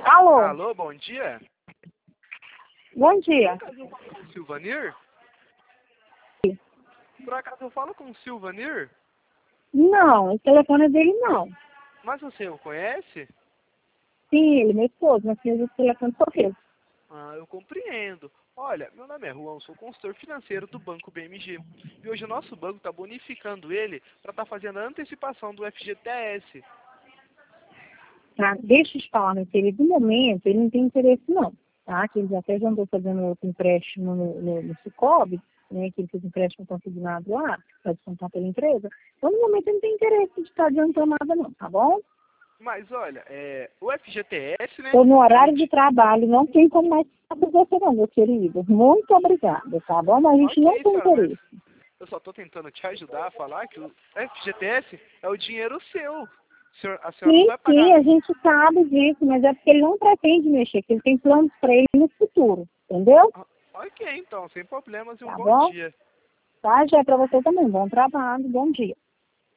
Alô? Alô, bom dia. Bom dia. Por acaso eu falo com o Silvanir? Por acaso eu falo com o Silvanir? Não, o telefone é dele não. Mas você o conhece? Sim, ele é meu esposo, mas quem usa o telefone sou eu. Ah, eu compreendo. Olha, meu nome é Juan, sou consultor financeiro do Banco BMG. E hoje o nosso banco está bonificando ele para estar fazendo a antecipação do FGTS. Tá? Deixa eu te falar, meu querido, no momento ele não tem interesse não, tá? Que ele até já andou fazendo outro empréstimo no Cicobi, né? Que ele fez empréstimo consignado lá, para descontar pela empresa. Então, no momento ele não tem interesse de estar adiantando nada não, tá bom? Mas olha, o FGTS, né? Estou no a horário de gente- trabalho, não tem como mais fazer você não, meu querido. Muito obrigada, tá bom? Mas a gente não Ok, tem senhora, mas interesse. eu só estou tentando te ajudar a falar que o FGTS é o dinheiro seu. A senhora não Sim, vai sim, pagar. a gente sabe disso, mas é porque ele não pretende mexer, porque ele tem planos para ele no futuro, entendeu? Ah, ok, então, sem problemas e um Tá bom bom? dia. Tá, já é para você também. Bom trabalho, bom dia.